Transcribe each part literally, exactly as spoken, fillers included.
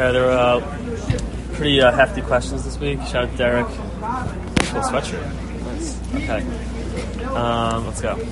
Okay, there were uh, pretty uh, hefty questions this week. Shout out to Derek. Cool sweatshirt. Nice. Okay. Um, let's go.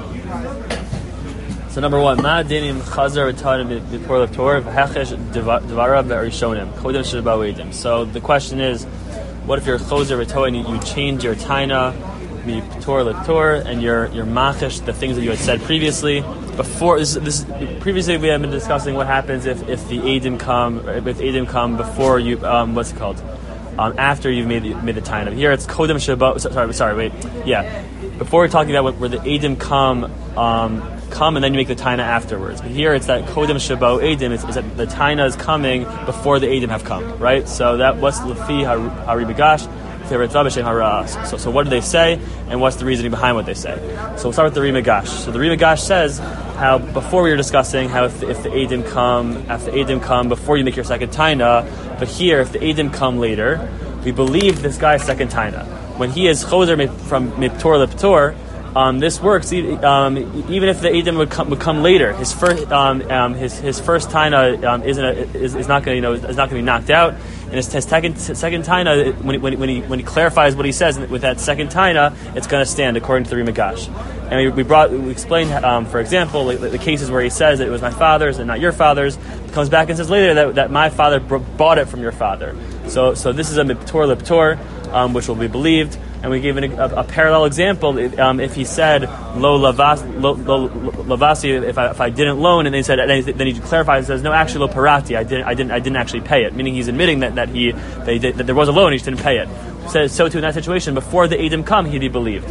So number one, Ma dinim chazar v'tanim b'tor l'tor v'hechesh devara v'rishonim kodem sheba edim. So the question is, what if you're chazar v'tor and you, you change your taina b'tor l'tor and you're you're machesh the things that you had said previously? Before this, this previously we have been discussing what happens if, if the edim come if edim come before you um, what's it called um, after you've made the, made the taina. Here it's kodem sheba. Sorry, sorry, wait, yeah. Before we're talking about where the edim come. Um, come and then you make the taina afterwards. But here it's that kodem shabo edim, is, is that the taina is coming before the edim have come, right? So that what's lefi hari begash, so so what do they say, and what's the reasoning behind what they say? So we'll start with the Rimegash. So the Rimegash says how before we were discussing how if the, if the edim come, after the edim come before you make your second taina, but here if the edim come later, we believe this guy's second taina. When he is choser from miptor leptor, Um, this works um, even if the edim would come, would come later. His first um, um, his his first taina um, isn't a, is, is not going you know is not going to be knocked out, and his, his second second taina when when when he when he clarifies what he says with that second taina, it's going to stand according to the Rimegash. And we, we brought we explained um, for example the, the cases where he says that it was my father's and not your father's. He comes back and says later that, that my father bought it from your father. So so this is a miptor leptor, um, which will be believed. And we gave an, a, a parallel example. Um, if he said lo lavasi, lo, lo, lavasi, if I if I didn't loan, and then he said, then he clarifies and says, no, actually lo parati, I didn't, I didn't, I didn't actually pay it. Meaning he's admitting that, that he that, he did, that there was a loan, he just didn't pay it. So, so too in that situation, before the edim come, he'd be believed.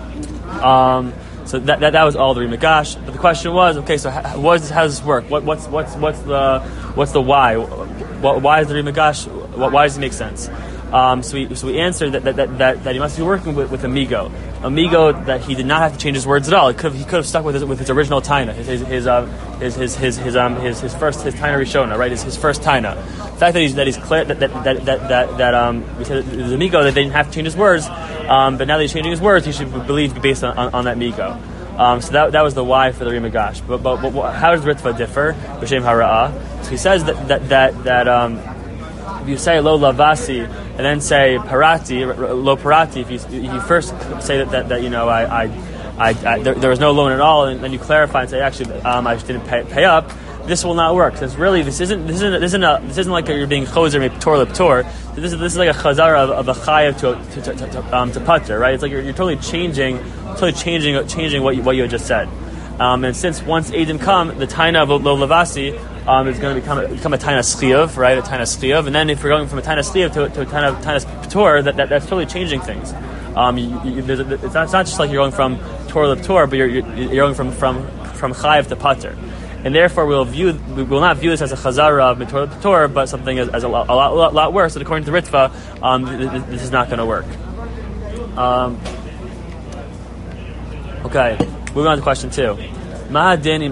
Um, so that, that that was all the Rimegash. But the question was, okay, so how, what is, how does this work? What what's what's what's the what's the why? What, why is the Rimegash? Why does it make sense? Um, so we so we answered that that, that, that, that he must be working with, with Amigo, Amigo that he did not have to change his words at all. He could have, he could have stuck with his with his original taina, his his his uh, his, his his his um his his first his taina rishona, right? His his first taina. The fact that he's that he's clear that that that that, that, that um we said it was Amigo that they didn't have to change his words, um, but now that he's changing his words, he should believe based on, on, on that Migo. Um, so that that was the why for the Rimegash. But, but but how does Ritva differ? B'shem hara'ah. So he says that that that that um if you say lo lavasi and then say parati, lo parati, if you if you first say that, that, that you know I I, I, I there, there was no loan at all, and then you clarify and say actually um, I just didn't pay, pay up, this will not work. Because really this isn't this isn't this isn't a, this isn't like you're being choser tor leptor. This is this is like a chazara of, of a chayav to to to, to, um, to pater, right? It's like you're, you're totally changing totally changing changing what you, what you had just said. Um, and since once edim come, the taina of lo lavasi um, is going to become a, become a taina schiyuv, right? A taina schiyuv, and then if we're going from a taina schiyuv to, to a taina taina patur, that, that that's totally changing things. Um, you, you, a, it's, not, it's not just like you're going from tor leptor, but you're, you're you're going from from from chayav to pater, and therefore we'll view we will not view this as a chazara of tor leptor, but something as, as a, lot, a lot, lot lot worse. And according to Ritva, um, this, this is not going to work. Um, okay. Moving on to question two. This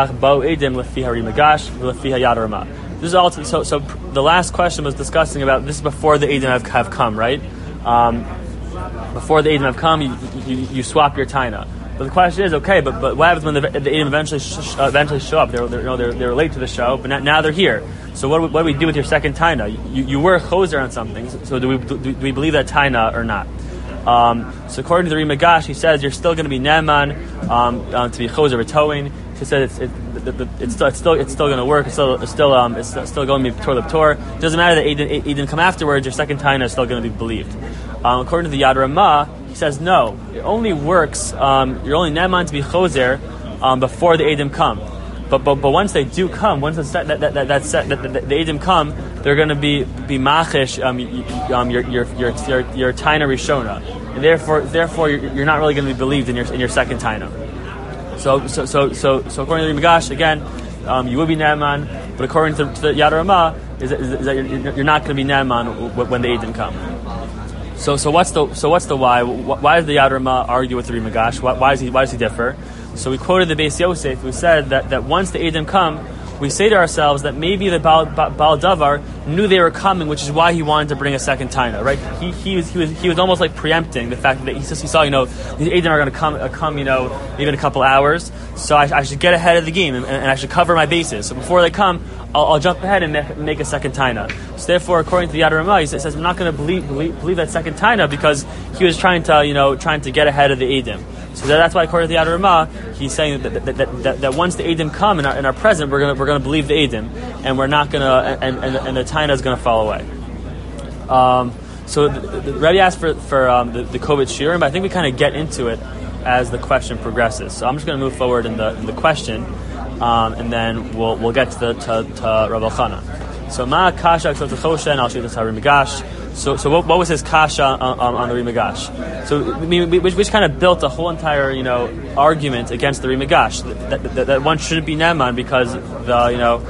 is all to, so. So the last question was discussing about this is before the edim have, have come, right? Um, before the edim have come, you, you, you swap your taina. But the question is, okay, but, but what happens when the, the edim eventually sh- eventually show up? They're, they're you know they're, they're late to the show, but now, now they're here. So what do, we, what do we do with your second taina? You, you were choser on something. So do we do, do we believe that taina or not? Um, so according to the Rimegash, he says you're still going to be neman um, um, to be choser v'toin. He says it's it, the, the, it's still it's still it's still going to work. It's still it's still um it's still going to be tor leptor. It doesn't matter that Eden didn't come afterwards. Your second taina is still going to be believed. Um, according to the Yad Ramah, he says no. It only works. Um, you're only neman to be choser um, before the edim come. But but but once they do come, once the set, that that that that, set, that, that, that the edim come, they're going to be be machish um, um your your your your, your taina rishona, and therefore therefore you're, you're not really going to be believed in your in your second taina. So so so so so according to the Rimegash, again, um, you will be neman, but according to, to the Yad Ramah, is, is, is that you're, you're not going to be neman when the edim come. So so what's the so what's the why? Why does the Yad Ramah argue with the Rimegash? Why, why does he why does he differ? So we quoted the Beis Yosef, who said that, that once the edim come, we say to ourselves that maybe the Baal, Baal Davar knew they were coming, which is why he wanted to bring a second taina, right? He he was he was he was almost like preempting the fact that he, he saw, you know, these Eidim are going to come uh, come, you know, maybe in a couple hours, so I, I should get ahead of the game and, and I should cover my bases. So before they come, I'll, I'll jump ahead and make, make a second taina. So therefore, according to the Yad Ramah, he says, I'm not going to believe, believe believe that second taina because he was trying to, you know, trying to get ahead of the Eidim. So that's why, according to the Yad Ramah, he's saying that that, that, that, that once the Eidim come and are, and are present, we're gonna we're gonna believe the Eidim, and we're not gonna and and, and the taina is gonna fall away. Um, so the, the, the Rebbe asked for for um, the, the Kovit Shiurim, but I think we kind of get into it as the question progresses. So I'm just going to move forward in the in the question, um, and then we'll we'll get to the to, to Rav Elchanan. So Ma Kasha Ksotachoshen, I'll show you the Ri Migash. So, so what, what was his kasha on, on, on the Ri Migash? So, I mean, which, which kind of built a whole entire, you know, argument against the Ri Migash that, that, that one shouldn't be Neman because the, you know,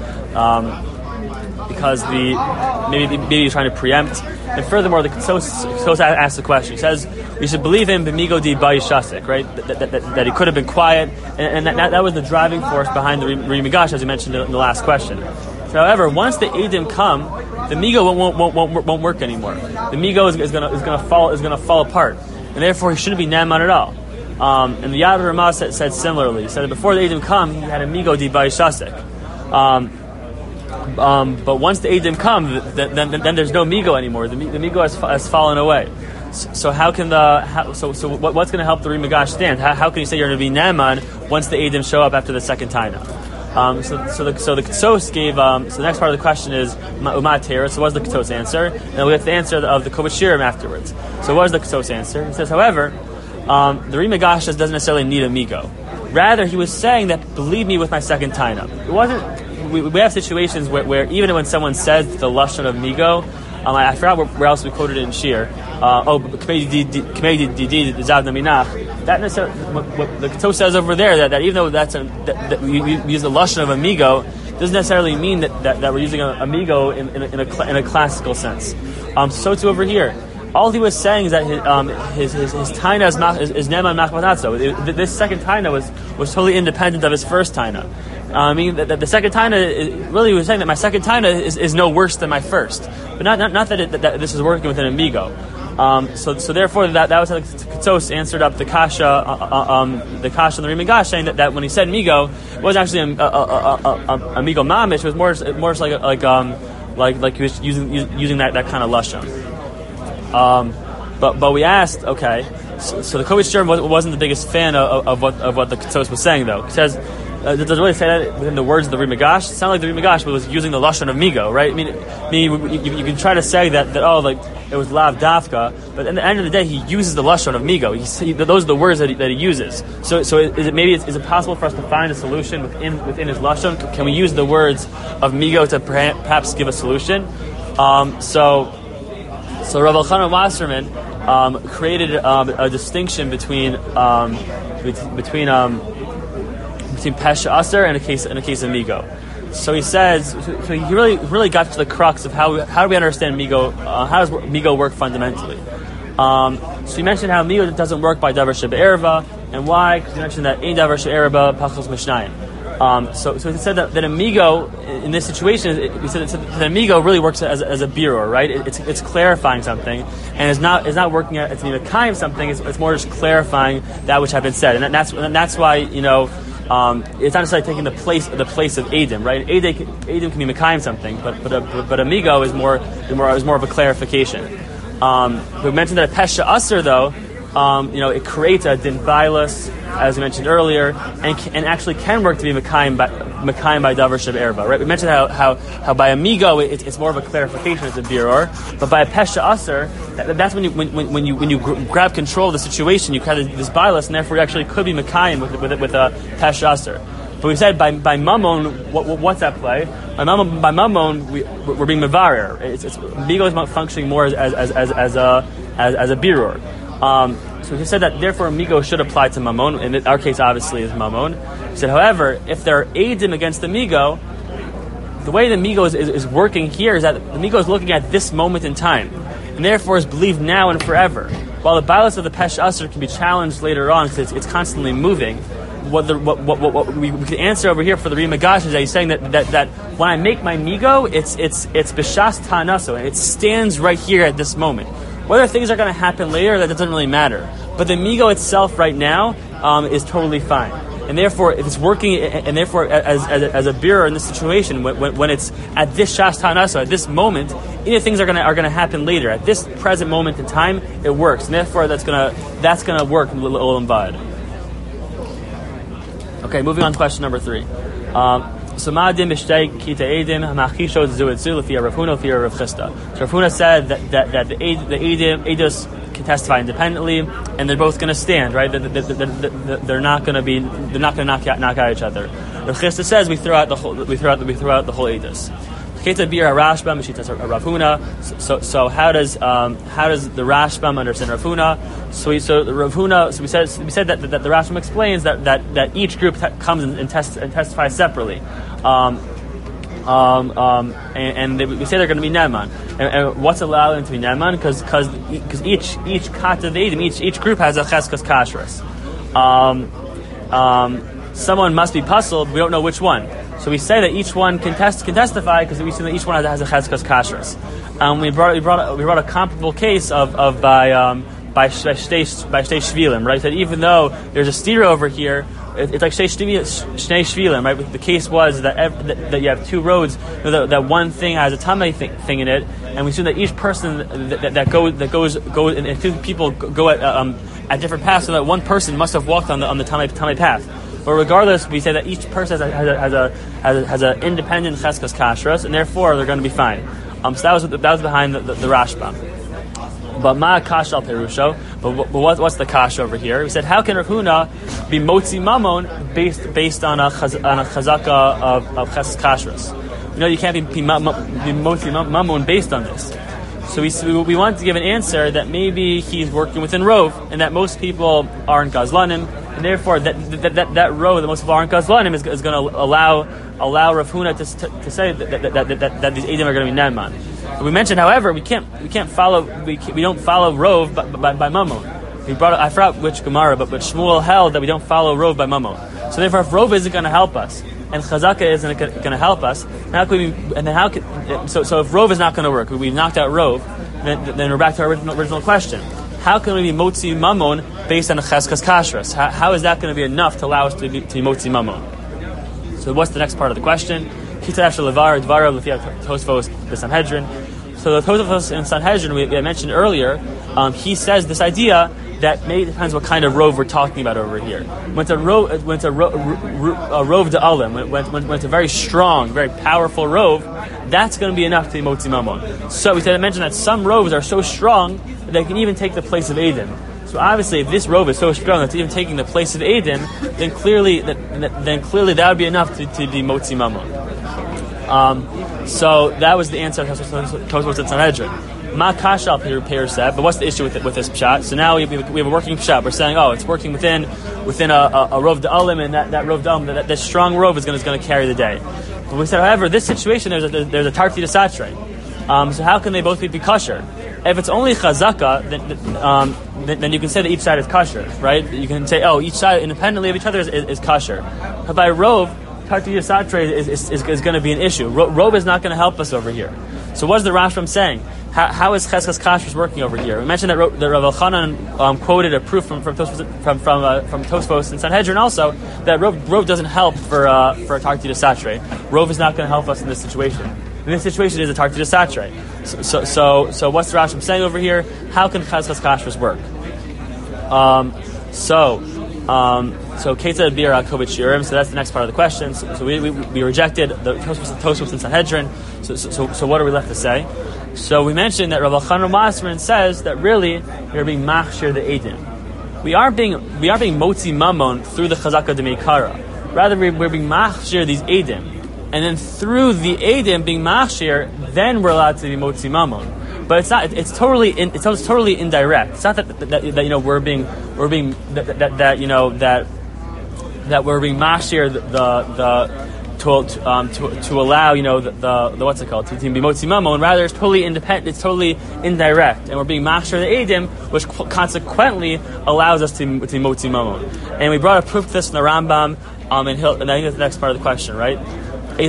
um, because the maybe maybe he's trying to preempt. And furthermore, the Ktsos asks the question. He says we should believe him b'migo di bayishasik, right? That, that, that, that he could have been quiet, and, and that, that was the driving force behind the Ri Migash, as we mentioned in the last question. However, once the Eidim come, the Migo won't, won't, won't, won't work anymore. The Migo is, is going is to fall is going to fall apart, and therefore he shouldn't be Neman at all. Um, and the Yad Ramah said, said similarly. He said that before the Eidim come, he had a Migo di Bayishasik. Um, um, but once the Eidim come, then, then, then there's no Migo anymore. The, the Migo has, has fallen away. So, so how can the how, so so what, what's going to help the Ri Migash stand? How, how can you say you're going to be Neman once the Eidim show up after the second taina? Um, so, so the so the Ktsos gave. Um, so the next part of the question is Umat Teira. So what was the Ktsos answer? And we have the answer of the Kovit Shiurim afterwards. So what was the Ktsos answer? He says, however, um, the Ri Migash doesn't necessarily need a Migo. Rather, he was saying that believe me with my second taina. It wasn't. We, we have situations where, where even when someone says the lashon of Migo, um, I, I forgot where, where else we quoted it in Shir. Uh, oh, that necessarily, what, what the Ktsos says over there, that, that even though that's a, that, that we, we use the lashon of amigo, doesn't necessarily mean that, that, that we're using a, amigo in, in, a, in, a, in a classical sense. Um, so too over here. All he was saying is that his um, his, his, his taina is, is, is neman machmatatzo. This second taina was, was totally independent of his first taina. Uh, I mean, the, the second taina is, really was saying that my second taina is, is no worse than my first, but not not, not that, it, that, that this is working with an amigo. Um, so, so therefore, that that was how Ktsos answered up the kasha, uh, um, the kasha on the Ri Migash, saying that, that when he said migo, it wasn't actually a, a, a, a, a migo mamish. It was more more like like um like like he was using using that, that kind of lashon. Um, but but we asked, okay, so, so the Kovit Shiurim wasn't the biggest fan of, of what of what the Ktsos was saying though. He says. Uh, does it really say that within the words of the Ri Migash? It sounded like the Ri Migash was using the lashon of migo, right? I mean, I mean you, you, you can try to say that, that oh, like it was lav dafka, but at the end of the day, he uses the lashon of migo. He, he, those are the words that he, that he uses. So, so is it maybe is it possible for us to find a solution within within his lashon? Can we use the words of migo to perhaps give a solution? Um, so, so Rav Elchanan Wasserman um, created um, a distinction between um, between. Um, between Pesha Aser and a case in a case of Migo. So he says, so he really really got to the crux of how how do we understand Migo? Uh, how does Migo work fundamentally? Um, so he mentioned how Migo doesn't work by Davar Shebe'erva, and why? Because he mentioned that Ein Davar She'erva Pachos Mishnayim. Um, so so he said that, that Amigo in this situation, it, he said that Amigo really works as, as a birur, right? It, it's it's clarifying something, and it's not it's not working at it's being a kind of something. It's, it's more just clarifying that which had been said, and that, that's and that's why you know. Um, it's not necessarily taking the place the place of Eidim, right? Eidim, Eidim can be Mekayim something, but but a, but Amigo is more is more is more of a clarification. Um, we mentioned that a Pesha Aser though, um, you know, it creates a din bailus, as we mentioned earlier, and and actually can work to be Mekayim by Mekayim by Davar Shebe'erva, right? We mentioned how how, how by Amigo it, it's more of a clarification, it's a birur, but by a Pesha Aser, that, that's when you when, when you when you gr- grab control of the situation, you kind of this bailus, and therefore you actually could be Mekayim with with with a Pesha Aser. But we said by by Mammon, what, what's that play? By Mammon, by Mammon we, we're being mevarer. It's, it's Amigo is functioning more as as as as, as a as, as a birur. Um, so he said that therefore Migo should apply to Mammon, and in our case obviously is Mammon. He said, however, if there are Eidim against the Migo, the way the Migo is, is, is working here is that the Migo is looking at this moment in time, and therefore is believed now and forever. While the bailus of the Pesha Aser can be challenged later on because it's, it's constantly moving, what the what what, what, what we, we could answer over here for the Ri Magash is that he's saying that, that that when I make my migo, it's it's it's b'shas ta'anaso, and it stands right here at this moment. Whether things are going to happen later, that doesn't really matter. But the migo itself right now um, is totally fine. And therefore, if it's working, and therefore, as as, as a bearer in this situation, when, when it's at this shas ta'anaso, at this moment, either things are gonna are gonna happen later. At this present moment in time, it works, and therefore, that's gonna that's gonna work in Olam Vad. Okay, moving on to question number three. Um, so Ma'adim b'shtei kita edim hamachisho zuetzu l'fi Rav Huna l'fi Rav Chisda. So Rav Huna said that that, that the the edim edus can testify independently, and they're both going to stand, right? They're, they're, they're, they're not going to be, they're not going to knock out, knock out each other. Rav Chisda says we throw out the whole, we throw out, we throw out the whole edus. Keta bir Rashbam Mishitas Rav Huna. So so how does um, how does the Rashbam understand Rav Huna? So we so the Rav Huna. So we said we said that, that, that the Rashbam explains that, that, that each group te- comes and, and, test, and testifies separately. Um, Um, um, and, and they, we say they're going to be neman. And, and what's allowing them to be neman? Because because each each kata v'edim, each each group has a cheskas kashrus. Um, um, someone must be puzzled. We don't know which one. So we say that each one can test can testify because we see that each one has, has a cheskas kashrus. Um, we brought we brought we brought a comparable case of, of by um, by shtei by shtei shvilim, right? That even though there's a steer over here. It's like shnei shvilim, right? The case was that ev- that, that you have two roads, you know, that, that one thing has a tamei thing, thing in it, and we assume that each person that, that, that goes that goes goes and two people go at um, at different paths, so that one person must have walked on the on the tamei tamei path. But regardless, we say that each person has a has a has a has an independent cheskas kashrus, and therefore they're going to be fine. Um, so that was that was behind the, the, the Rashbam. But ma kash al perusho. But, but what, what's the kash over here? We said, how can Rav Huna be motzi mamon based based on a chaz, on a chazaka of of ches kashrus? You know, you can't be, be, be motzi mamon based on this. So we we want to give an answer that maybe he's working within Rov, and that most people aren't gazlanim, and therefore that that that, that Rov that most people aren't gazlanim is, is going to allow allow Rav Huna to, to, to say that that, that, that, that, that these edim are going to be neman. We mentioned, however, we can't we can't follow we we don't follow Rov by, by, by Mamon. We brought I forgot which Gemara, but but Shmuel held that we don't follow Rov by Mamon. So therefore, if Rov isn't going to help us and Chazaka isn't going to help us, how could we? And then how could so so if Rov is not going to work, we've knocked out Rov, then, then we're back to our original original question. How can we be motzi Mamon based on a cheskas kashrus? How, how is that going to be enough to allow us to be, to be motzi Mamon? So what's the next part of the question? So the Tosfos in Sanhedrin, we, we mentioned earlier, um, he says this idea that maybe depends what kind of rove we're talking about over here. When it's a rove, when it's a, ro, ro, a rove de alim, when, when, when it's a very strong, very powerful rove, that's going to be enough to be motzi mamon. So we said I mentioned that some roves are so strong that they can even take the place of Edim. So obviously, if this rove is so strong that it's even taking the place of Edim, then clearly, that, then clearly that would be enough to, to be motzi mamon. Um, so that was the answer of Tosfos and Sanhedrin. Ma kashal Peir said, but what's the issue with it, with this pshat? So now we, we, we have a working pshat. We're saying, oh, it's working within within a, a, a rov d'alim, and that, that rov d'alim, that, that strong rov is going to carry the day. But we said, however, this situation there's a there's a tarti de satre. Um, so how can they both be, be kosher? If it's only chazaka, then, um, then then you can say that each side is kosher, right? You can say, oh, each side independently of each other is, is, is kosher. But by rov, tarti de satre is is, is, is going to be an issue. Ro, rov is not going to help us over here. So what is the Rashbam saying? How, how is cheskas kashrus working over here? We mentioned that, Ro, that Rav Elchanan um, quoted a proof from from Tosfos, from from, uh, from Tosfos and Sanhedrin also that Rov, Rov doesn't help for uh, for a tarti de satre. Rov is not going to help us in this situation. In this situation, is a tarti de satre. So, so so so what's the Rashbam saying over here? How can cheskas kashrus work? Um, so. Um, so Keita Bir Kovit Shirim. So that's the next part of the question. So, so we, we we rejected the Tosfos and Sanhedrin. So, so so so what are we left to say? So we mentioned that Rav Elchanan Masrin says that really we're being machshir the edim. We aren't being we aren't being motzi mamon through the chazaka de meikara. Rather, we're, we're being machshir these edim, and then through the edim being machshir, then we're allowed to be motzi mamon. But it's not. It's totally. In, it's totally indirect. It's not that, that, that, that you know we're being we're being that, that, that you know that that we're being mashir the the to to, um, to to allow you know the, the, the what's it called to, to be motzi mamon. Rather, it's totally independent. It's totally indirect, and we're being machshir the edim, which consequently allows us to, to be motzi mamon. And we brought a proof to this in the Rambam. Um, and, he'll, and I think that's the next part of the question, right? So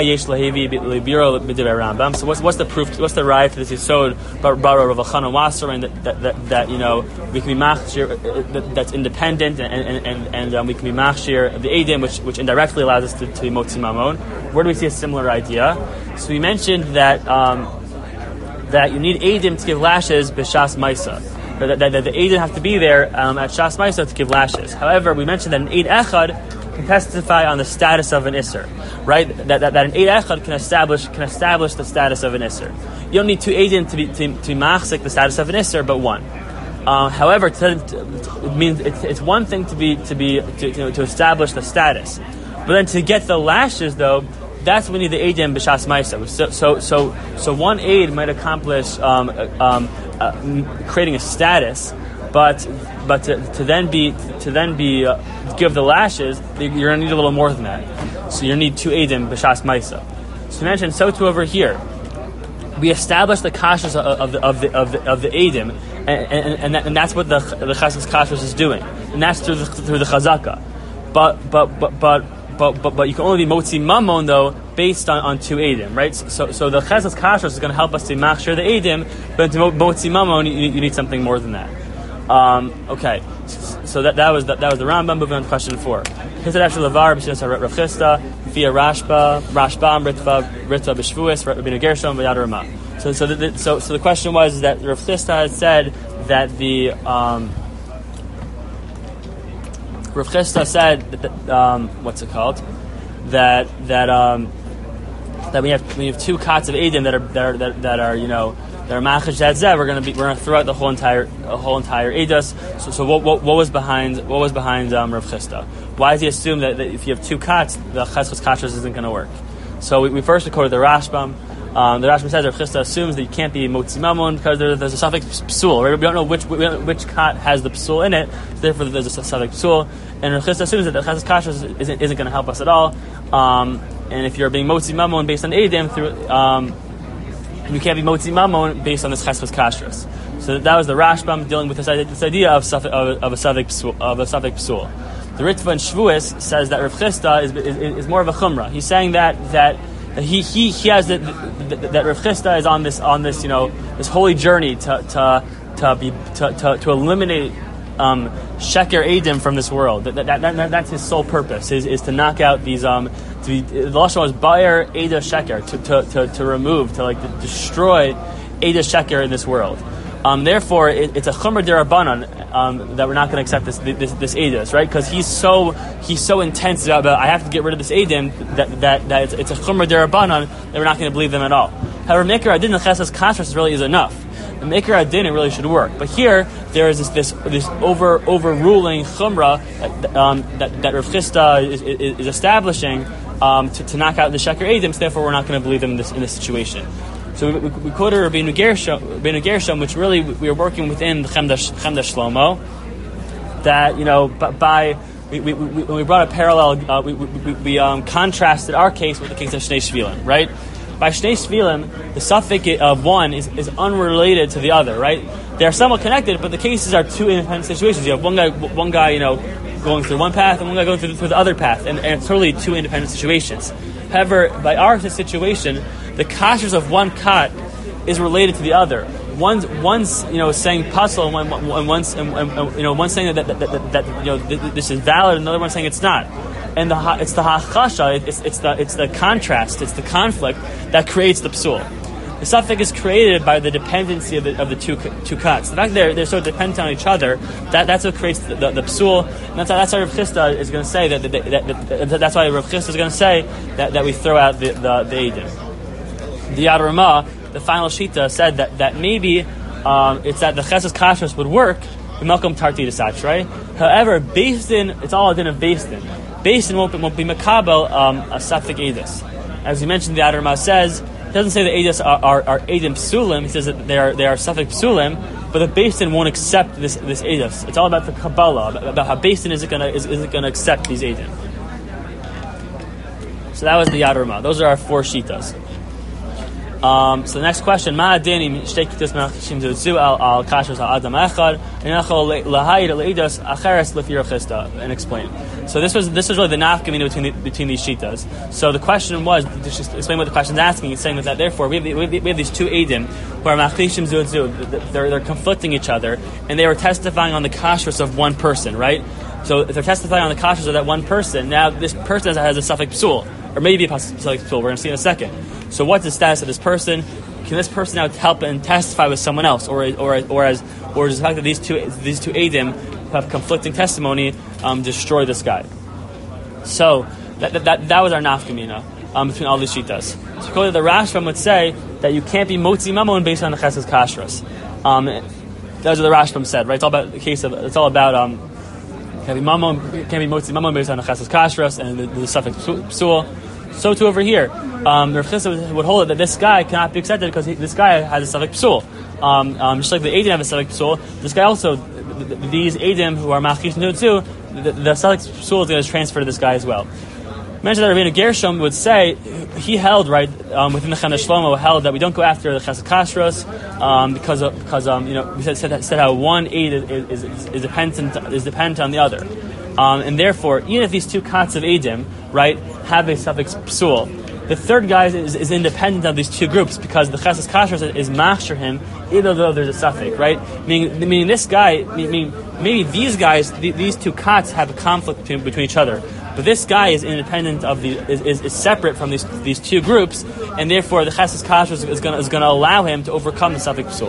what's what's the proof? What's the right for this yisod bara Rav Elchanan Wasserman that, that that that you know we can be machshir that, that's independent and and and, and um, we can be machshir the edim which which indirectly allows us to, to be motzi mamon. Where do we see a similar idea? So we mentioned that um, that you need edim to give lashes b'shas maisa. That, that, that the edim have to be there um, at shas maisa to give lashes. However, we mentioned that an eid echad can testify on the status of an isser, right? That, that, that an eid echad can establish can establish the status of an isser. You don't need two eidim to be to, to machzik the status of an isser, but one. Uh, however, to, to, it means it's, it's one thing to be to be to, to, to establish the status, but then to get the lashes though, that's when you need the eidim b'shas ma'isa. So so so so one aid might accomplish um, um, uh, creating a status. But but to, to then be to then be uh, give the lashes, you're going to need a little more than that. So you need two edim b'shas ma'isa. So we mentioned so too over here. We established the kashrus of, of the of the of the, of the edim, and and, and, that, and that's what the the chaskas kashrus is doing, and that's through the through the chazaka. But but but but but but, but you can only be motzi mamon though based on, on two edim, right? So so the chaskas kashrus is going to help us to machshir the edim, but to motzi mamon you, you need something more than that. Um, okay, so that that was the, that was the Rambam. Moving on to question four. Hisad after Lavar b'shinas Rav Chisda via Rashba Rashbam Ritva Ritva b'Shvuos Rabbeinu Gershom v'Yad Ramah. So so the, so so the question was that Rav Chisda had said that the um, Rav Chisda said that the, um, what's it called that that um, that we have we have two cots of edim that are that are that, that are you know. They're machash zeh. We're going to be. We're going to throw out the whole entire, the whole entire edus. So, so what, what, what was behind? What was behind um, Rav Chisda? Why does he assume that, that if you have two cuts, the cheskas kashrus isn't going to work? So we, we first quoted the Rashbam. Um, the Rashbam says Rav Chisda assumes that you can't be motzi mamon because there, there's a suffix psul. Right? We don't know which we don't know which kat has the psul in it. So therefore, there's a suffix psul. And Rav Chisda assumes that the cheskas kashrus isn't, isn't going to help us at all. Um, and if you're being motzi mamon based on edim through. Um, You can't be motzi mamon based on this cheskas kashrus. So that was the Rashbam dealing with this idea, this idea of, of, of a suffix psul. Of a suffix psul. The Ritva in Shvuos says that Rav Chisda is, is, is more of a chumrah. He's saying that that he he he has that that, that Rav Chisda is on this on this you know this holy journey to to to be to to, to eliminate um, sheker edim from this world. That, that, that that's his sole purpose is, is to knock out these um. To be, the lashon was bayer eda sheker to, to to to remove to like to destroy eda sheker in this world. Um, therefore, it, it's a chumra derabanan um, that we're not going to accept this this this edus, right? Because he's so he's so intense about, about I have to get rid of this edim that that, that it's, it's a chumra derabanan that we're not going to believe them at all. However, Meker Adin the cheskas kashrus really is enough. The Meker Adin it really should work. But here there is this this, this over overruling chumra that um, that, that Rav Chisda is, is, is establishing. Um, to, to knock out the sheker edim, so therefore we're not going to believe them in this in this situation. So we, we, we quoted Rabbeinu Gershom, Rabbeinu Gershom, which really we, we are working within the Chemda Chemda Shlomo. That you know, by we we, we, we brought a parallel, uh, we we, we, we um, contrasted our case with the case of Shnei Shvilim, right? By Shnei Shvilim, the suffix of one is, is unrelated to the other, right? They are somewhat connected, but the cases are two independent situations. You have one guy, one guy, you know. going through one path and one guy going through, through the other path, and, and it's totally two independent situations. However, by our situation, the kashrus of one kat is related to the other. One's one's you know saying puzzle, and one and one's and, and, you know one's saying that that, that, that, that you know this is valid, and another one's saying it's not. And the it's the hachasha, it's it's the it's the contrast, it's the conflict that creates the psul. The suffix is created by the dependency of the, of the two two cuts. The fact that they're, they're so dependent on each other, that, that's what creates the, the, the psul. And that's, that's why Rav Chisda is going to say that, that, that, that, that that's why Rav Chisda is going to say that, that we throw out the the, the edim. The Yad Ramah, the final shita, said that that maybe um, it's that the cheskas kashrus would work. The Malcolm Tarti Desach, right? However, based in it's all a din of based in. Based in won't, won't be makabel um, a suffix edus. As you mentioned, the Yad Ramah says. It doesn't say the edus are, are, are edim psulim. He says that they are they are suffix psulim, but the Beis Din won't accept this this edus. It's all about the Kabbalah, about, about how Beis Din is it gonna is, is it gonna accept these edim. So that was the Yad Rama. Those are our four shitas. Um, so the next question, Ma Adini Shtekitus Machishim Zutzu al al Kashras al Adam Echad Enachol Lahayid Leidos Acheres Lefir Chista, and explain. So this was this was really the nafkamina between the, between these shitas. So the question was, just explain what the question is asking. It's saying that, that therefore we have, we, have, we have these two edim who are Machishim Zutzu. They're they're conflicting each other, and they were testifying on the kashrus of one person, right? So if they're testifying on the kashrus of that one person, now this person has a suffix psul, or maybe a suffix psul. We're going to see in a second. So what's the status of this person? Can this person now help and testify with someone else, or or or as or does the fact that these two these two edim have conflicting testimony um, destroy this guy? So that that, that, that was our nafkamina um, between all these shitas. So according to the Rashbam would say that you can't be motzi mamon based on the chesed kashrus. Um, that's what the Rashbam said, right? It's all about the case of it's all about um, can't be mamon can't be motzi mamon based on the chesed kashrus and the, the suffix psul. So too over here, um, Rav Chisda would hold it that this guy cannot be accepted because he, this guy has a suffix psul. Um, um, just like the edim have a suffix psul, this guy also, th- th- these edim who are machish too, the, the suffix psul is going to transfer to this guy as well. Mentioned that Rabbeinu Gershom would say he held right um, within the Chana Shlomo held that we don't go after the Chesed Kashrus um, because of, because um, you know we said, said, said how one aid is, is, is, is dependent is dependent on the other, um, and therefore even if these two kats of edim right have a suffix psul, the third guy is, is independent of these two groups because the Chesed Kashrus is, is machshir him even though there's a suffix, right? Meaning, meaning this guy, meaning maybe these guys, th- these two kats have a conflict between, between each other. But this guy is independent of the is, is, is separate from these these two groups, and therefore the Chesed Kashrus is going is going to allow him to overcome the suffix psul.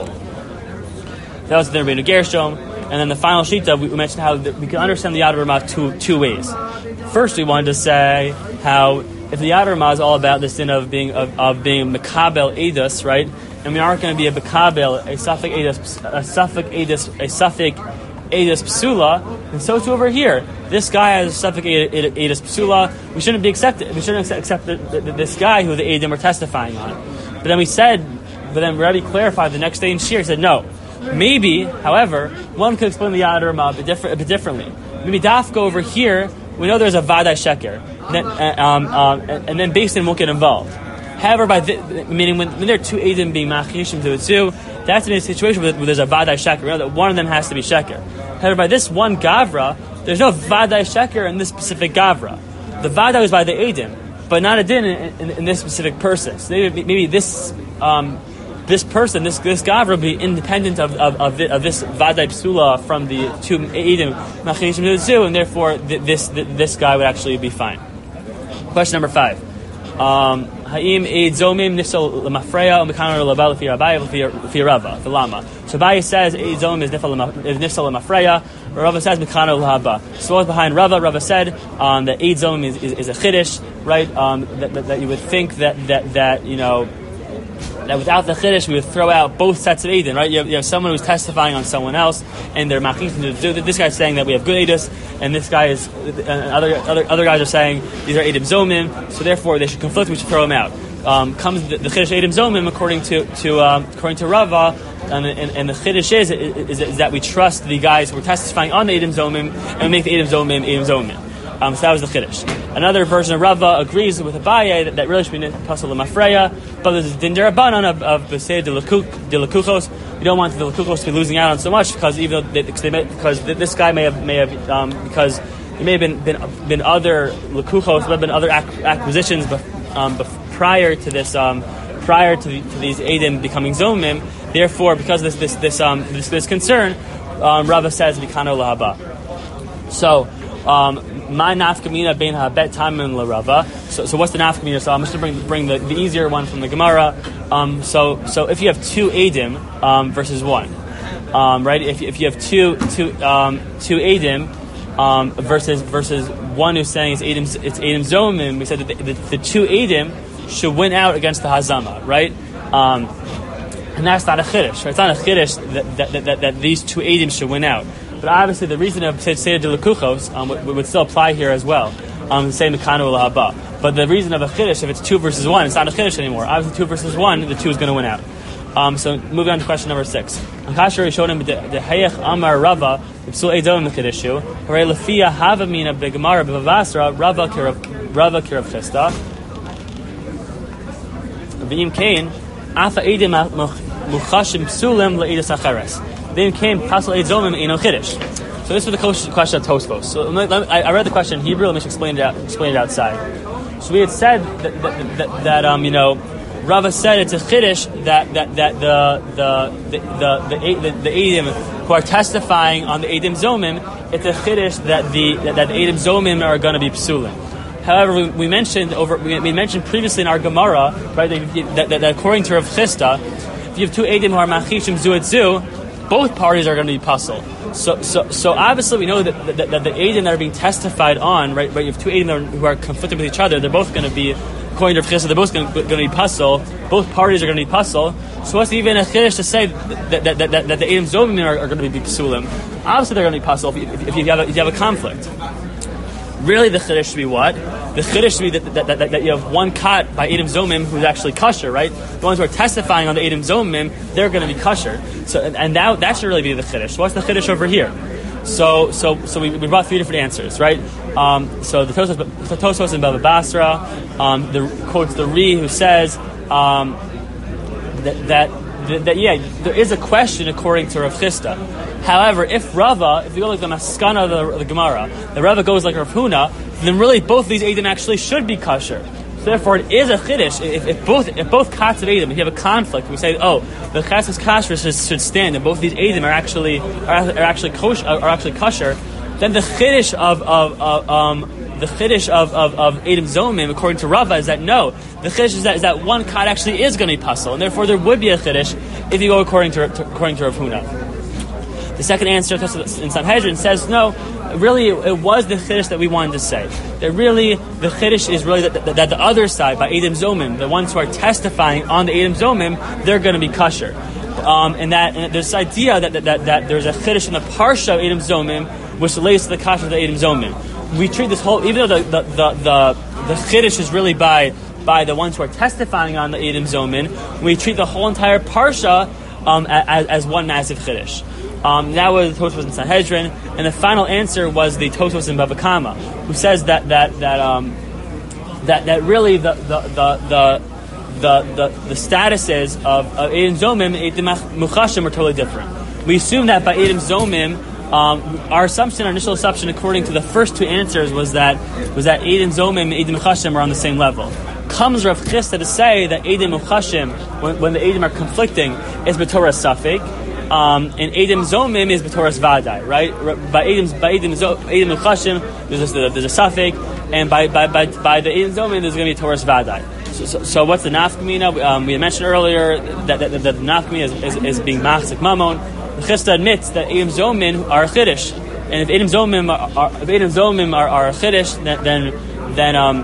That was the Rabbeinu Gershom, and then the final shita we, we mentioned how the, we can understand the Yad Rama two two ways. First, we wanted to say how if the Yad Rama is all about the sin of being of, of being mekabel edus, right, and we aren't going to be a mekabel a suffix edus a suffix edus a suffix edus psula, and so too over here. This guy has a suffix edus psula. We shouldn't be accepted. We shouldn't accept the, the, this guy who the edim are testifying on. But then we said, but then Rabbi clarified the next day in Shir. He said no. Maybe, however, one could explain the Yad Rama a bit, different, a bit differently. Maybe dafka over here, we know there's a vadai sheker, and then, uh, um, um, and, and then Beis Din won't get involved. However, by the, meaning when, when there are two edim being machishim to the two, that's in a situation where, where there's a vadai sheker. You know, that one of them has to be sheker. However, by this one gavra, there's no vadai sheker in this specific gavra. The vadai is by the edim, but not a din in, in, in this specific person. So maybe, maybe this um, this person, this this gavra, will be independent of of, of, the, of this vadai psula from the two edim machishim to the two, and therefore th- this th- this guy would actually be fine. Question number five. Um, Ha'im eid zomim nifsal l'mafreya u'mekaner l'abal l'fi Rabbi l'fi Rava v'lama. So Abaye says eid zomim is nifsal l'mafreya. Rava says mekaner l'haba. So what's behind Rava? Rava said um, that eid zomim is, is, is a chiddush, right? Um, that, that, that you would think that that that you know. That without the chiddush, we would throw out both sets of edin, right? You have, you have someone who's testifying on someone else, and they're machishim to do. This guy's saying that we have good edus, and this guy is, and other other other guys are saying these are edim zomim, so therefore they should conflict. We should throw them out. Um, comes the, the chiddush edim zomim according to to um, according to Rava, and, and, and the chiddush is, is is that we trust the guys who are testifying on the edim zomim and we make the edim zomim edim zomim. Um, so that was the chiddush. Another version of Rava agrees with Abaye that, that really should be pasal l'mafreya, but there's a din derabanan of of b'sei de l'kuchos. We don't want the l'kuchos to be losing out on so much because even though they, they may, because this guy may have may have um, because there may have been been, been other l'kuchos, there have been other ac- acquisitions bef- um, bef- prior to this um, prior to, the, to these edim becoming zomim. Therefore, because of this this this um this, this concern, um, Rava says v'kano lahaba. So. Um, My nafkamina bein habet tamim l'Rava. So, so what's the nafkamina? So I'm just going to bring bring the, the easier one from the Gemara. Um, so, so if you have two edim um, versus one, um, right? If if you have two two um, two edim um, versus versus one who's saying it's edim it's edim zomim, we said that the, the, the two edim should win out against the hazama, right? Um, and that's not a chiddush. Right? It's not a chiddush that that, that, that, that these two edim should win out. But obviously, the reason of Seder de Lekuchos um, would, would still apply here as well. Um, say Mekanu Lahaba. But the reason of a Chiddush, if it's two versus one, it's not a Chiddush anymore. Obviously, two versus one, the two is going to win out. Um, so, moving on to question number six. Akasher Rishonim the Hayech Amar Rava B'Psul Eidom Mekidishu Hare Lefia Havamina B'Gemara B'Vavasra Rava Kirav Rava Kirav Chista. V'im kain, afa edim muchashim psulim le'edus acheres. V'im kain pasal eid zomim eino chiddush. So this was the question of Tosfos. So I read the question in Hebrew. Let me explain it out, explain it outside. So we had said that, that, that, that um, you know, Rava said it's a chiddush that, that, that the the the the the, the, the Eidim who are testifying on the Eidim Zomim, it's a chiddush that the that, that the Eidim Zomim are going to be psulim. However, we, we mentioned over we, we mentioned previously in our Gemara, right, that, that, that, that according to Rav Chisda, if you have two Eidim who are machishim zu et zu, both parties are going to be puzzle. So, so, so obviously we know that, that, that the Eidim that are being testified on, right, right, you have two Eidim who are conflicted with each other. They're both going to be, according to Rav Chisda, they're both going to, going to be puzzle. Both parties are going to be puzzle. So what's even a chiddush to say that that, that, that, that the Eidim Zomim are, are going to be psulim? Obviously they're going to be puzzle if, if, if, you have a, if you have a conflict. Really, the chiddush should be what? The chiddush should be that, that, that, that you have one kat by Eidim Zomim who's actually kosher, right? The ones who are testifying on the Eidim Zomim, they're going to be kosher. So, and, and that, that should really be the chiddush. So what's the chiddush over here? So, so, so we, we brought three different answers, right? Um, so the Tosfos, the Tosfos in Bava Basra, um, the quotes the Ri who says um, that, that, that, that yeah, there is a question according to Rav Chisda. However, if Rava, if you go like the Maskana of the, the Gemara, the Rava goes like Rav Huna, then really both of these Eidim actually should be kosher. So therefore, it is a chiddush. If, if both if both kats of Eidim, if you have a conflict, we say, oh, the chaskas kasher should, should stand, and both these Eidim are actually are, are actually kosher, are actually kosher. Then the chiddush of of, of um the chiddush of of, of Eidim Zomim, according to Rava, is that no, the chiddush is that, is that one kat actually is going to be puzzle, and therefore there would be a chiddush if you go according to, to according to Rav Huna. The second answer in Sanhedrin says no. Really, it was the chiddush that we wanted to say. That really, the chiddush is really that, that, that the other side, by Eidim Zomim, the ones who are testifying on the Eidim Zomim, they're going to be kosher. Um, and that and there's this idea that, that, that, that there's a chiddush in the parsha of Eidim Zomim, which relates to the kasher of the Eidim Zomim. We treat this whole, even though the the the, the, the chiddush is really by by the ones who are testifying on the Eidim Zomim, we treat the whole entire parsha um, as, as one massive chiddush. Um, that was the Tosfos in Sanhedrin, and the final answer was the Tosfos in Bava Kama, who says that that that um, that that really the the the the the, the, the statuses of, of Eidim Zomim and Eidim Muchashim are totally different. We assume that by Eidim Zomim, um, our assumption, our initial assumption, according to the first two answers, was that was that Eidim Zomim and Eidim Muchashim are on the same level. Comes Rav Chisda to say that Eidim Muchashim, when, when the Eidim are conflicting, is b'Torah Safek. Um, and Eidim Zomim is b'Torah Vadai, right? By Eidim, by Eidim, Eidim Muchashim, there's a, there's a suffix, and by by by, by the Eidim Zomim, there's going to be Torah Vadai. So, so, so what's the nafkamina? Um, we mentioned earlier that, that, that the nafkamina is, is, is being machzik mamon. The Chisda admits that Eidim Zomim are a chiddush, and if Eidim Zomim are, are if Eidim Zomim are, are a chiddush, then then, then um,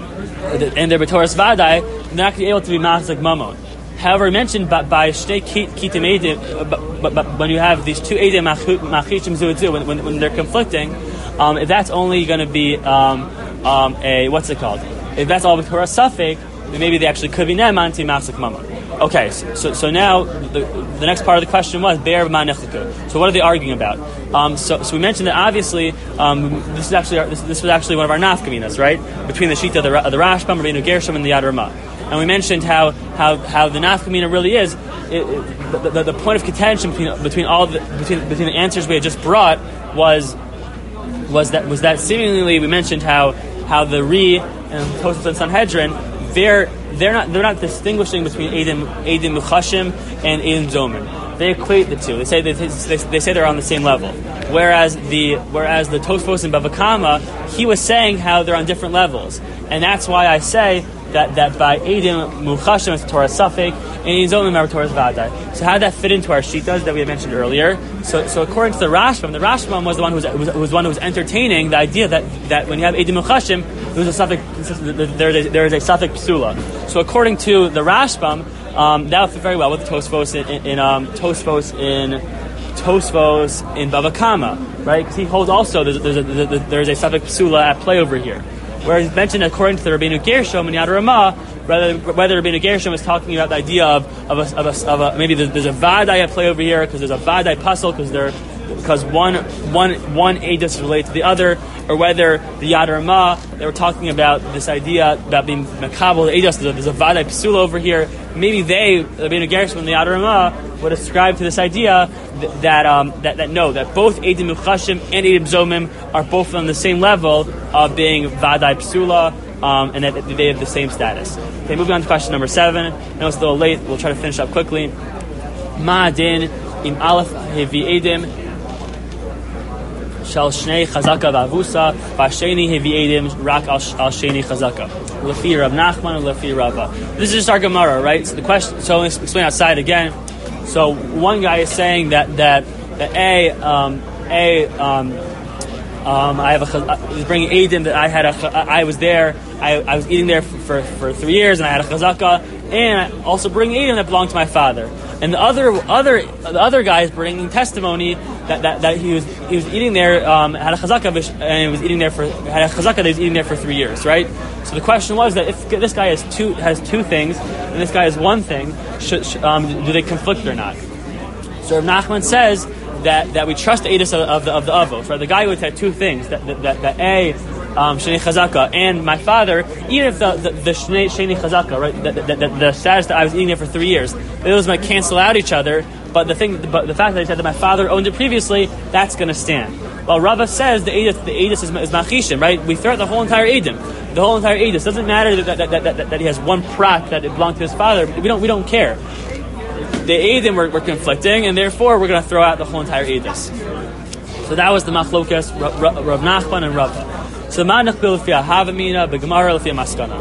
and they're b'Torah Vadai, they're not going to be able to be machzik mamon. However, mentioned by, by Shtei Kitim Eidim, but, but, but when you have these two Eidim Machishim Zu et Zu, when, when, when they're conflicting, um, if that's only going to be um, um, a, what's it called? If that's all with Torah Safek, then maybe they actually could be Ne'eman to Masik Mama. Okay, so, so so now the, the next part of the question was Be'er B'ma Nechliku. So what are they arguing about? Um, so so we mentioned that obviously um, this is actually our, this, this was actually one of our nafkaminas, right? Between the Shita of the, of the Rashbam, Rabbeinu Gershom, and the Yad Ramah. And we mentioned how how, how the nafkamina really is it, it, the, the, the point of contention between between all the between between the answers we had just brought was was that was that seemingly we mentioned how how the Ri and Tosfos and Sanhedrin they're they're not they're not distinguishing between Eidim Eidim Muchashim and Eidim Zomim. They equate the two. They say that they, they say they're on the same level. Whereas the whereas the Tosfos in Bava Kama, he was saying how they're on different levels, and that's why I say that, that by Eidim Muchashim is Torah Safek and Eidim Zomim are Torah Vadai. So how did that fit into our shitas that we had mentioned earlier? So so according to the Rashbam, the Rashbam was the one who was, was, was one who was entertaining the idea that, that when you have Eidim Muchashim, there's a suffix, there is a, there is a suffix psula. So according to the Rashbam, um, that would fit very well with the Tosfos in, in, in um, Tosfos in Tosfos in Bava Kama, right? Because he holds also there's, there's a there's a, there's a suffix psula at play over here. Whereas it's mentioned according to the Rabbeinu Gershom and Yad Ramah, whether whether Rabbeinu Gershom is talking about the idea of of a, of a, of a maybe there's, there's a vadai at play over here because there's a vadai puzzle because they're because one one one edus is related to the other, or whether the Yad Ramah, they were talking about this idea about being makabel the edus. There's a vadai psula over here. Maybe they, the Bnei Gershon and the Yad Ramah, would ascribe to this idea that that, um, that that no, that both edim muchashim and edim zomim are both on the same level of being vadai psula, um, and that they have the same status. Okay, moving on to question number seven. I know it's a little late. We'll try to finish up quickly. Ma din im aleph hevi edim shal shnei chazaka v'avusa v'asheni hevi edim rak al sheni chazaka lefi Rav Nachman and lefi Rava. This is just our Gemara, right? So the question. So let's explain outside again. So one guy is saying that that that a um, a um, um, I have a he's bringing edim that I had a I was there I, I was eating there for, for, for three years and I had a chazaka, and I also bring edim that belonged to my father. And the other other the other guy is bringing testimony that, that, that he was he was eating there um, had a chazaka and he was eating there for had a chazaka that he was eating there for three years, right? So the question was that if this guy has two has two things and this guy has one thing, should, should, um, do they conflict or not? So Rav Nachman says that, that we trust the edus of, of the of the avos, right? The guy who had two things that that, that, that a Um, Sheni Chazaka, and my father, even if the the, the Sheni, Sheni Chazaka, right, the, the, the, the status that I was eating there for three years, those might cancel out each other. But the thing, but the fact that I said that my father owned it previously, that's going to stand. Well, Rava says the edus, the edus is, is machishim, right? We throw out the whole entire edim, the whole entire edus. Doesn't matter that that, that, that, that he has one prat that it belonged to his father. We don't we don't care. The edim were, were conflicting, and therefore we're going to throw out the whole entire edus. So that was the machlokas Rav, Rav Nachman and Rava. So ma'nachbil l'fiyah havamina, b'gemara l'fiyah maskana.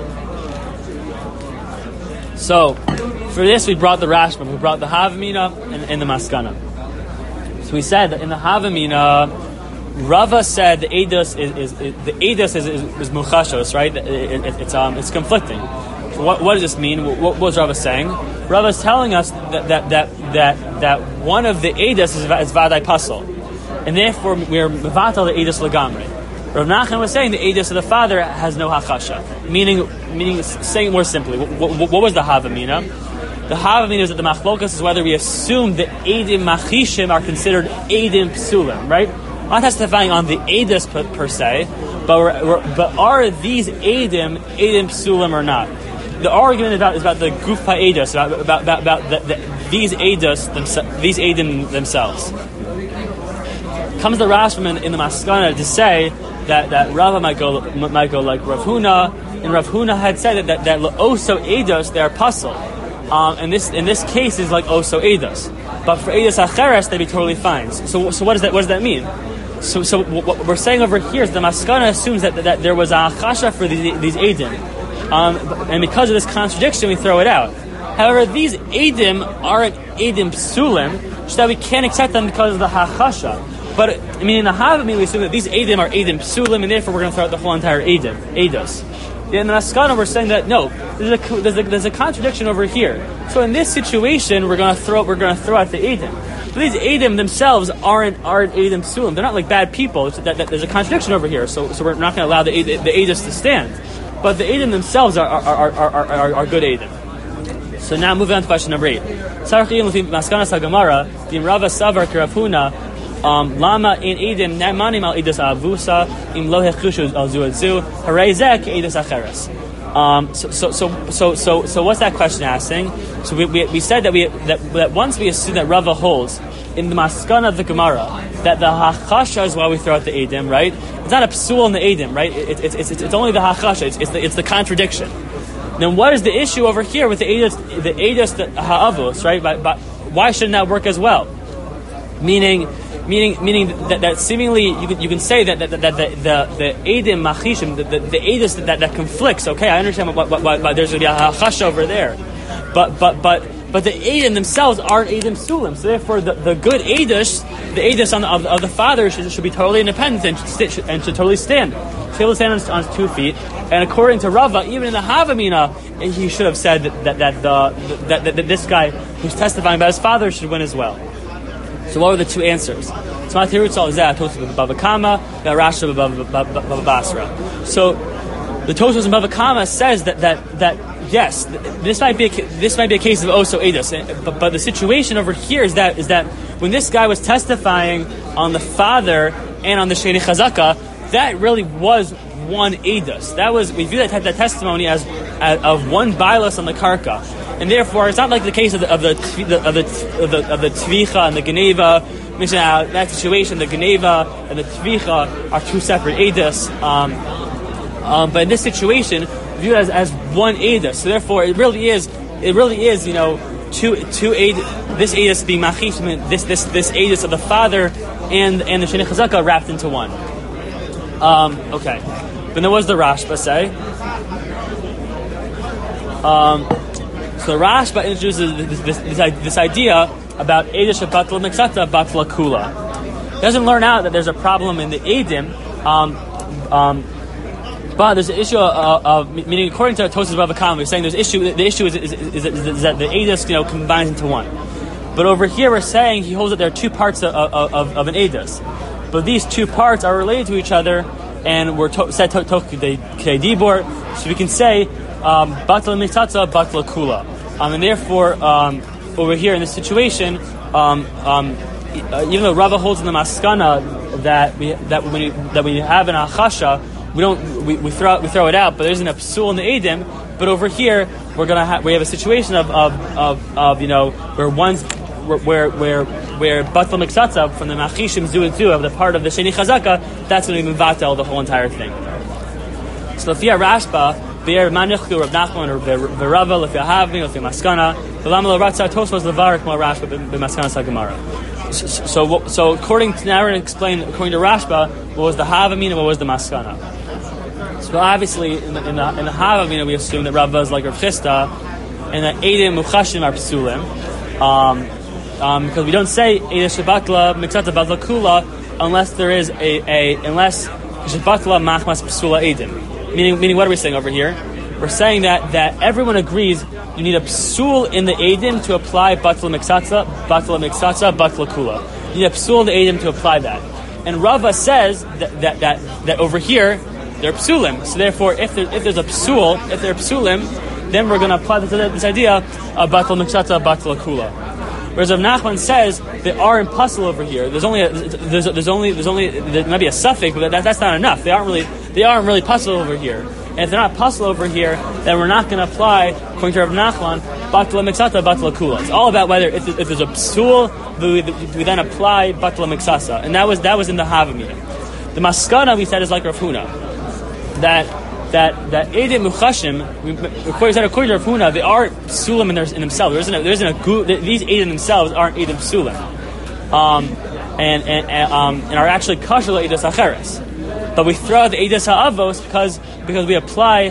So for this we brought the Rashba, we brought the havamina and, and the maskana. So we said that in the havamina, Rava said the edus is, is, is the edus is, is, is muchashos, right? It, it, it, it's um it's conflicting. So what, what does this mean? What, what was Rava saying? Rava is telling us that that that that, that one of the edus is, is vadai pasol, and therefore we are mevatal the edus legamri. Rav Nachman was saying the edus of the father has no hachasha, meaning, meaning saying more simply, what, what, what was the havamina? The havamina is that the machlokas is whether we assume that edim machishim are considered edim psulim, right? I'm not testifying on the edus per, per se, but we're, we're, but are these edim edim psulim or not? The argument about is about the guf ha'edus, about about about, about the, the, these edus themse- these edim themselves. Comes the Rashba in the Maskana to say that, that Rava might go might go like Rav Huna, and Rav Huna had said that that, that oso edus they are puzzle, um, and this in this case is like oso edus, but for edus acheres they'd be totally fine. So so what does that what does that mean? So so what we're saying over here is the Maskana assumes that that there was a achasha for these these edim, um, and because of this contradiction we throw it out. However, these edim aren't edim psulim, so that we can't accept them because of the hachasha. But I mean, in the Havamina, we assume that these edim are edim psulim, and therefore we're going to throw out the whole entire edim, edus. In the Maskana, we're saying that no, there's a, there's a there's a contradiction over here. So in this situation, we're going to throw we're going to throw out the edim. But these edim themselves aren't aren't edim psulim. They're not like bad people. So that, that, there's a contradiction over here. So so we're not going to allow the the edus to stand. But the edim themselves are are are are, are, are good edim. So now moving on to question number eight. Sarchim l'fi Maskana Sagamara, the Rava Savar Kirafuna. Um, Lama in edim nemanim al edus avusa im lo hechushu al zuadzu harezek edus acheres. Um, so so so so so so what's that question asking? So we we, we said that we that, that once we assume that Rava holds in the Maskana of the Gemara that the hachasha is why we throw out the edim, right? It's not a psul in the edim, right? It's it's it's, it's only the hachasha. It's, it's the it's the contradiction. Then what is the issue over here with the edus the edus the ha'avos, right? But, but why shouldn't that work as well? Meaning. Meaning, meaning that, that seemingly you can you can say that that, that, that the the the edim machishim the the, the edus that, that that conflicts. Okay, I understand why, why, why there's going to be a hachasha over there, but but but but the edim themselves aren't edim sulim. So therefore, the, the good edus, the edus on the, of, of the father should, should be totally independent and should, st- and should totally stand. Should be able to stand on, on his two feet. And according to Rava, even in the Havamina, he should have said that that that, the, that, that, that this guy who's testifying about his father should win as well. So what were the two answers? So Matirutza is that Tosfos Bava Kama, that Rashi Bava Basra. So the Tosfos in Bava Kama says that that that yes, this might be a, this might be a case of Oso Eidos, but but the situation over here is that is that when this guy was testifying on the father and on the Sheni Chazaka, that really was one Eidos. That was we view that, that testimony as, as of one Bailas on the Karka, and therefore it's not like the case of the of the of the of the, of the Tvicha and the Geneva. Mention how that situation, the Geneva and the Tvicha are two separate Eidos. Um, um, but in this situation, viewed as, as one Eidos. So therefore, it really is, it really is, you know, two two Eid, this Eidos being Machish, this this this Eidos of the father and and the Sheni Chazaka wrapped into one. Um, okay, but then what does the Rashba say? Um, so the Rashba introduces this this, this, this idea about Eidos Batla Miksata Batla Kula. He doesn't learn out that there's a problem in the Eidim. Um, um, But there's an issue of, of meaning, according to Tosas Bava Kama, we're saying there's issue. The issue is, is, is, is, is that the Eidos, you know, combines into one. But over here, we're saying he holds that there are two parts of, of, of, of an Eidos, but these two parts are related to each other, and we're to, said to Dibor, so we can say Batla Mitzatza Batla Kula, um, and therefore um, over here in this situation, um, um, even though Rava holds in the Maskana that we that we that we have an Achasha. We don't we, we throw we throw it out, but there isn't a psul in the Eidim. But over here, we're gonna have we have a situation of of, of, of you know where one's where where where Batla Miksatza from the Machishim Zu and Zu of the part of the Sheni Chazaka, that's going to be Mivatel the whole entire thing. So Lefia Rashba, Be'er Manichku, Rav Nachman, or Verava, Lefia Havni, Lefia Maskana, the Lamala Ratzah Tosfos Levarik Mal Rashba B'Maskana Sagamara. So, so, so according to now, we're going to explain according to Rashba what was the Havamina, what was the Maskana. So obviously, in the in the, in the Havamina, we assume that Rava is like Rav Chisda, and that Eidim Muchashim are Psulim, um, um, because we don't say Eidim Shabbatla Miksata Batla Kula unless there is a, a unless Shabbatla Machmas Psula Eidim. Meaning, meaning, what are we saying over here? We're saying that, that everyone agrees you need a psul in the Eidim to apply Batla Miksatza, Batla Miksatza, Batla Kula. You need a psul in the Eidim to apply that. And Rava says that that, that, that over here, they're psulim. So therefore, if, there, if there's a psul, if they're psulim, then we're going to apply this, this idea of Batla Miksatza, Batla Kula. Whereas Rav Nachman says they are impossible over here. There's only a, there's, there's only there's only there might be a suffix, but that, that's not enough. They aren't really they aren't really puzzle over here. And if they're not puzzle over here, then we're not going to apply, according to Rav Nachman, Batla Miksata, Batla Kula. It's all about whether if, if there's a psul, we, we then apply Batla Miksasa, and that was that was in the Havamina. The Maskana we said is like Rav Huna, that that that Eidim Muchashim, according to Rav Huna, they are psulim in, their, in themselves. There isn't a, there isn't a these Eidim themselves aren't Eidim psulim, um, and and and, um, and are actually kashel Eidos Acheres. But we throw out the Eidos Ha'avos because because we apply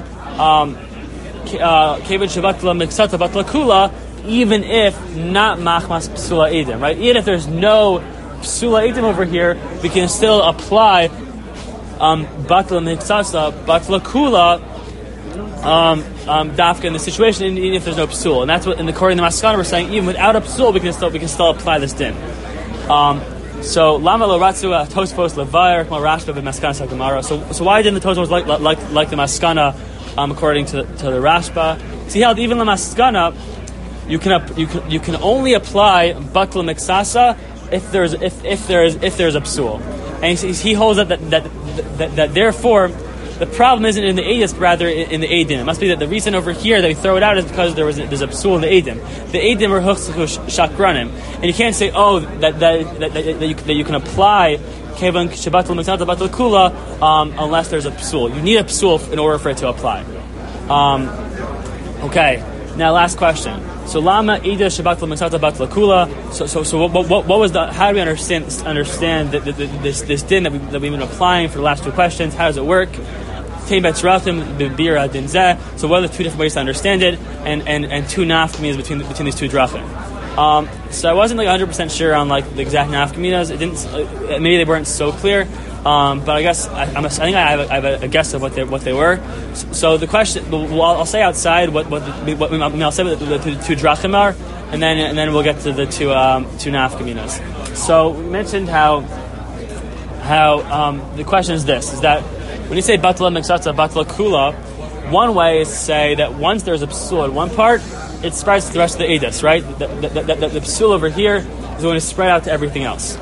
Kevin Shabbatla Miksata Batla Kula, even if not Machmas Psula Eidim, right? Even if there's no Psula Eidim over here, we can still apply um, Batla Miksata Batla Kula um, um, Dafka in the situation, even if there's no Psul. And that's what in the according to the Maskana we're saying, even without a Psul, we can still we can still apply this din. Um, So Lama Lo Ratzu Tosfos Levair Mal Rashba B'Maskana Sagamara. So so why didn't the Tosfos like like like the Maskana um, according to the, to the Rashba? See how even the Maskana you can you can you can only apply Batla Miksasa if there's if if there is if there's a psul, and he, he holds that that, that that that therefore the problem isn't in the Eidim, but rather in the Eidim. It must be that the reason over here that we throw it out is because there was a, there's a psul in the Eidim. The Eidim are huchzuchu shakranim, and you can't say oh that that that, that, that, you, that you can apply kevan shabbatul mitzvah batul kula um, unless there's a psul. You need a psul in order for it to apply. Um, okay, now last question. So lama ida shabbatul mitzvah batul kula. So so so what, what what was the? How do we understand understand the, the, the, this this din that we that we've been applying for the last two questions? How does it work? So what are the two different ways to understand it, and, and, and two nafkaminas between between these two drachim? Um, so I wasn't like one hundred percent sure on like the exact nafkaminas. It didn't. Uh, maybe they weren't so clear. Um, but I guess I, I'm a, I think I have, a, I have a, a guess of what they what they were. So, so the question, well, I'll say outside what what, the, what I mean, I'll say what the, the, the two drachim are, and then and then we'll get to the two um, two nafkaminas. So we mentioned how how um, the question is this: is that when you say batla miksatza, batla kula, One way is to say that once there's a psul at one part, it spreads to the rest of the edus, right? The, the, the, the, the psul over here is going to spread out to everything else.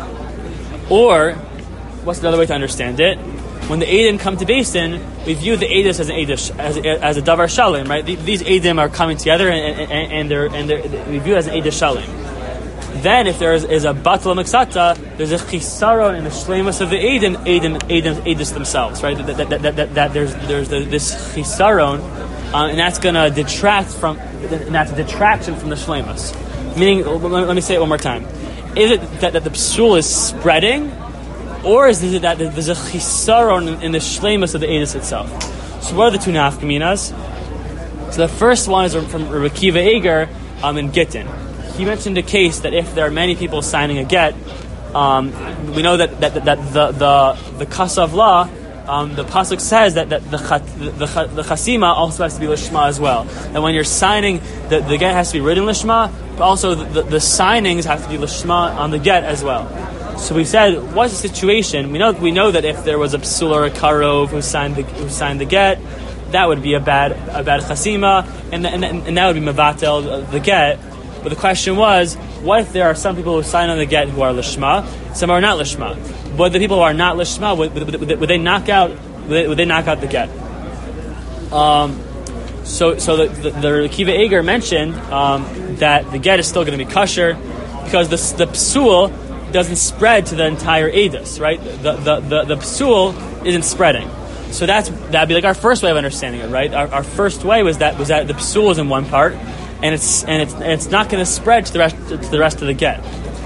Or, what's another way to understand it? When the edim come to Beis Din, we view the edus as an edus, as, as a davar shalim, right? These edim are coming together, and, and, and they're and they're, we view it as an edus shalim. Then, if there is, is a batal miksata, there's a chisaron in the shleimus of the edim, edim, edim, edus themselves, right? That, that, that, that, that, that there's there's the, this chisaron, uh, and that's going to detract from, and that's a detraction from the shleimus. Meaning, let, let me say it one more time: is it that, that the psul is spreading? Or is it that there's a chisaron in the shleimus of the edus itself? So what are the two nafkaminas? So the first one is from Rabbi Akiva Eiger um, in Gittin. He mentioned a case that if there are many people signing a get, um, we know that, that, that, that the the the kasav law, um, the pasuk says that, that the, the, the the chasima also has to be lishma as well. And when you're signing, the, the get has to be written lishma, but also the, the, the signings have to be lishma on the get as well. So we said, what's the situation? We know we know that if there was a psul or a karov who signed the who signed the get, that would be a bad a bad chasima, and and and that would be mevatel the get. But the question was, what if there are some people who sign on the get who are lishma, some are not lishma? But the people who are not lishma, would, would, would, would they knock out? Would they, would they knock out the get? Um, so so the the, the Akiva Eiger mentioned um, that the get is still going to be kosher because the the psul doesn't spread to the entire edus, right? The the the, the psul isn't spreading. So that's that'd be like our first way of understanding it, right? Our, our first way was that was that the psul is in one part, and it's and it's and it's not going to spread to the rest to the rest of the get.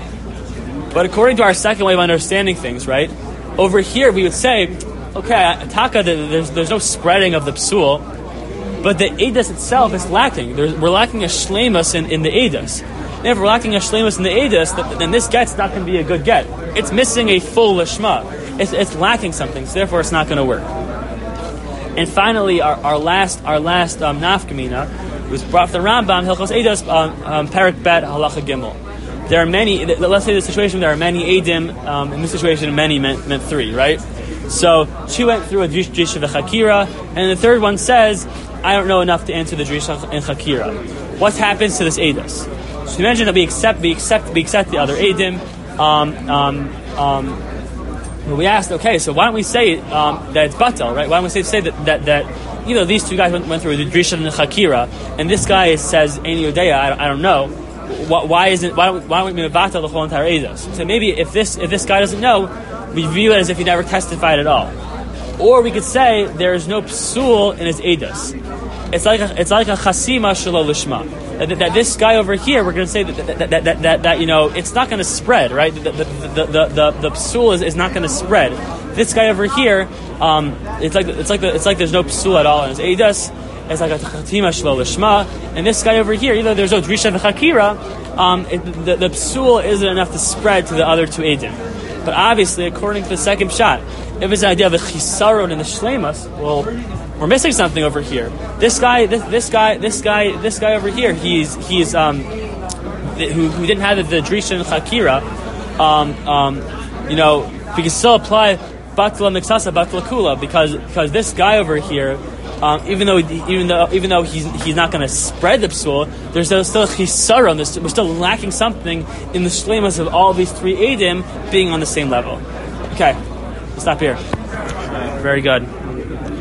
But according to our second way of understanding things, right? Over here we would say, okay, taka, there's there's no spreading of the psul, but the edus itself is lacking. There's, we're lacking a shleimus in, in the edus. And if we're lacking a shleimus in the edus, then this get's not going to be a good get. It's missing a full lishma. It's, it's lacking something, so therefore it's not going to work. And finally, our, our last our last um, nafkamina was brought from the Rambam, Hilchos Eidos, um, um, Parak Bet, Halacha Gimel. There are many, let's say the situation, there are many Eidim, um, in this situation many meant, meant three, right? So, two went through a Drisha v'Chakira, and the third one says, I don't know enough to answer the Drisha and Chakira. What happens to this Eidos? So we mentioned that we accept, we accept, we accept the other Eidim, um, um, um, but we asked, okay, so why don't we say um, that it's batal, right? Why don't we say, say that, that, that, you know, these two guys went, went through the Drisha and the Chakira, and this guy says, Eini Yodeya, I, I don't know. Why isn't? Why don't? Why don't we mevatel the whole entire edus? So maybe if this if this guy doesn't know, we view it as if he never testified at all. Or we could say there is no psul in his edus. It's like a, it's like a chasima shelo lishma. That, that this guy over here, we're going to say that that, that, that, that, that you know it's not going to spread, right? The the the the, the, the psul is, is not going to spread. This guy over here, um, it's like it's like the, it's like there's no psul at all in his edus. It's like a chatima shlo lishma, and this guy over here, either there's no drisha v'chakira, um, it, the, the psul isn't enough to spread to the other two edim. But obviously, according to the second shot, if it's an idea of a chisaron in the shleimus, well, we're missing something over here. This guy, this, this guy, this guy, this guy over here, he's he's um, who, who didn't have the, the drisha and chakira, um, um, you know, we can still apply batla miksasa batla kula because because this guy over here. Um, even though, even though, even though he's he's not going to spread the psul, there's still still chisaron. We're still lacking something in the shleimus of all these three edim being on the same level. Okay, stop here. Very good.